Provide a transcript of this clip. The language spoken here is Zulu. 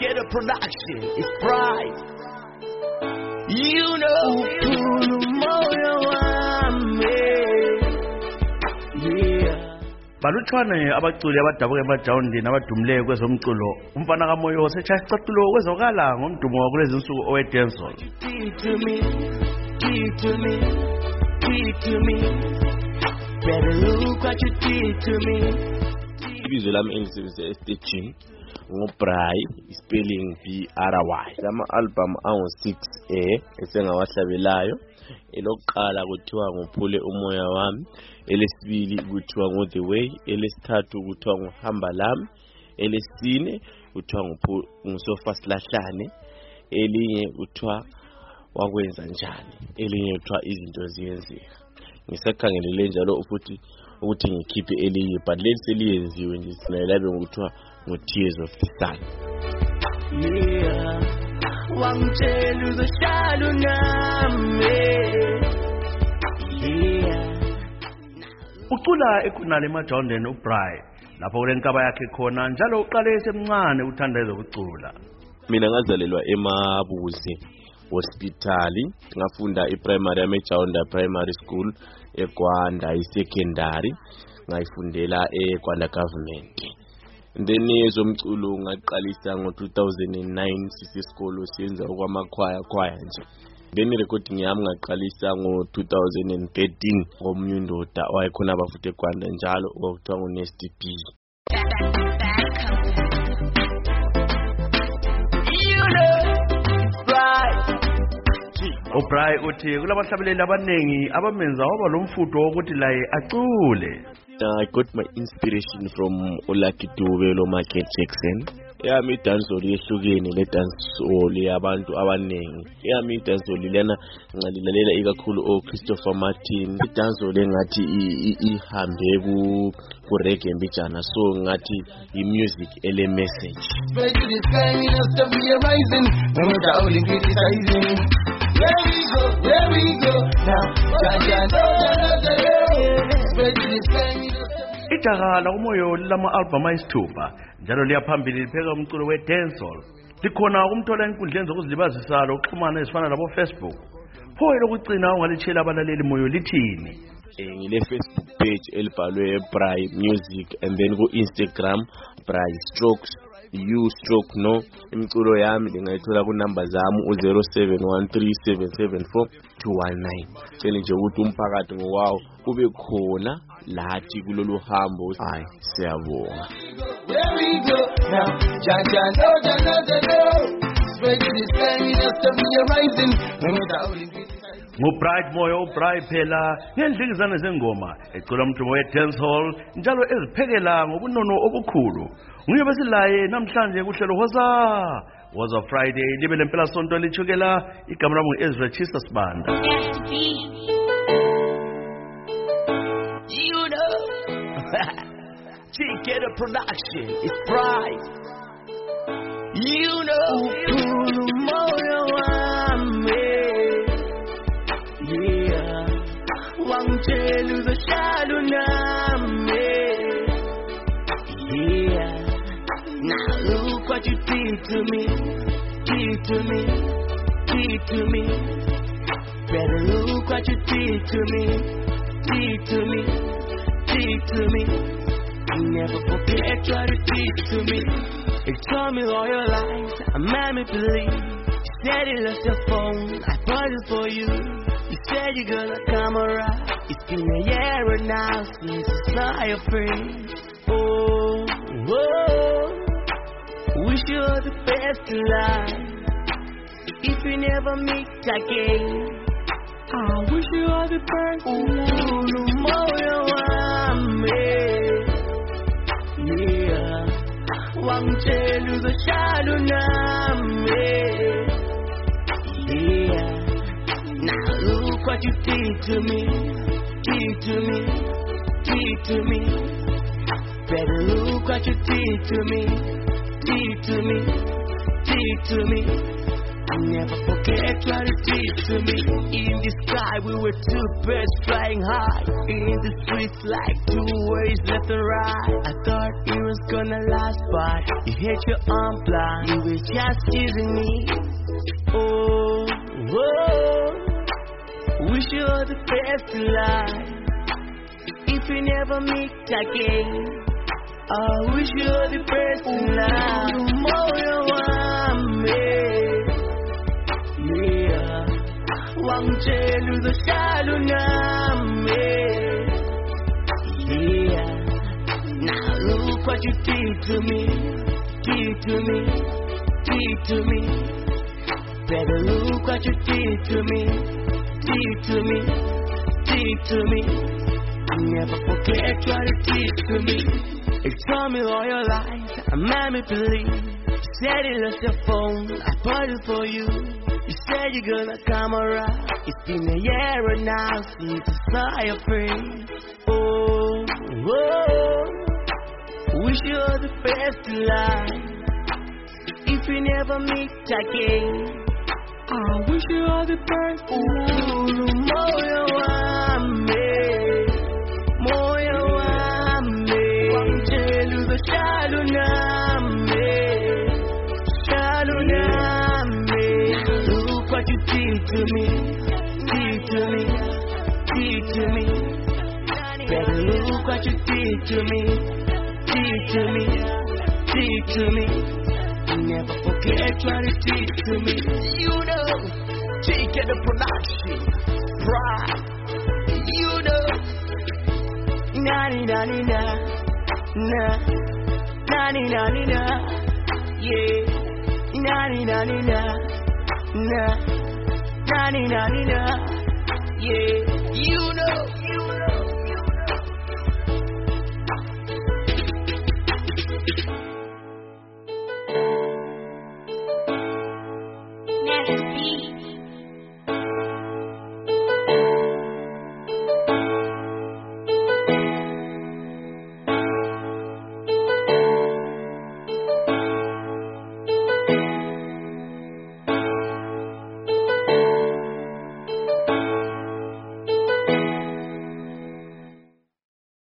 Get a production. It's pride. You know. Balutshwane abaculi abadabuka emajawundini abadumile kwezomculo umfana kaMoyo sechaya isicathulo kwezokala ngomdumo wakulezi insuku oweDancehall. Ibizo lami engisebenzisa estage ngoBray spelling BRY. Lama album angu-6 esengawahlabelayo. Elokuqala kuthiwa ngophule umoya wami, elesibili kuthiwa ngo-The Way, elesithathu kuthiwa ngohamba lami, elesine kuthiwa ngusofa silahlane, elinye kuthiwa wakwenza njani, elinye kuthiwa izinto ziyenzeka. Ngisakhangelele njalo futhi ukuthi ngikhiphe elinye, but leli seliyenziwe nje sinayelabe ngokuthiwa ngo-Tears of the Sun. Wangitshela uzohlala nami. Ucula ekhonale emajawundeni uBray lapho kule nkaba yakhe khona njalo uqale esemncane uthanda ezokucula. Mina ngazalelwa eMabuzi Hospital, ngafunda iprimary eMajawunda Primary School, eGwanda isecondary ngayifundela eGwanda Government. Then ezomculo ngaqalisa ngo-2009 sisesikolo siyenza okwamakhwaya nje. Then recording yami ngaqalisa ngo-2013 ngomnyundoda owayekhona abafuthi eGwanda njalo okuthiwa nguNasty B. uBray uthi kulabahlabeleli abanengi abamenza waba lomfutho wokuthi laye acule. I got my inspiration from Lucky Dube lo Michael Jackson. Yami dancehall yehlukene le dancehall yabantu abanengi. Yami dancehall lena ngalilalela ikakhulu Christopher Martin. Dancehall engathi ihambe ku reggae mbijana, so ngathi music ele message. There we go now. Ijaha lakuMoyo lama album ayisithupha njalo liyaphambili lipheka umculo weDancehall. Likhona ukumthola enkundleni zokuzilibazisa lokuxhumana ezifana labo Facebook. Pho lokugcina ungalitshela abalaleli Moyo lithini? Ngile Facebook page elibhalwe Bray Music, and then ku Instagram Bray Strokes U-no. Imculo yami ngingayithola ku number zami u0713774219. Tshela nje ukuthi umphakathi ngowawo ube khona lathi kulolu hambo. Hayi siyabonga. NguBright Moyo uBray phela ngendlikizana zengoma ecula umdumo weDancehall njalo eziphekela ngobunono obukhulu. Nguye besilaye namhlanje kuhlelo Woza Friday libe lempela sonto lichukela igama lami Ezra Chisa Sibanda. You know. Get a production. It's pride. You know. Wangitshela uzohlala nami. Now look what you did to me. Better look what you did to me. You never forget what you did to me. You told me all your lies, I made me believe. You said you left your phone, I bought it for you. You said you're gonna come around. It's been a year now since I saw your friend. Oh, wish you all the best in life. If we never meet again, I wish you all the best in life. Wangitshela uzohlala nami. Now look what you did to me. Better look what you did to me. You Never forget what it did to me. In the sky we were two birds flying high. In the streets like two ways left and right. I thought it was gonna last, but you hit your arm blind. You were just teasing me. Oh, wish you all the best in life. If we never meet again, I wish you all the best in life. Moyo wame, yeah. Wangchelu the shalu name, yeah. Now look what you did to me, did to me, did to me. Better look what you did to me, did to me, did to me. Never forget what you did to me. You told me all your lies, I made me believe. You said you lost your phone, I bought it for you. You said you're gonna come around. It's been a year now since I saw your face. Oh, wish you all the best in life. If we never meet again, I wish you all the best in life. Moyo wame, moyo wame. Wangchelu the shalu name, shalu name. Look what you did to me, did to me, did to me. Better look what you did to me, did to me, did to me. Never forget what it did to me. You know, take the production, pride. You know, na na na na na na na na na, yeah, na na na na na na na na, yeah. You know, you know. Never see.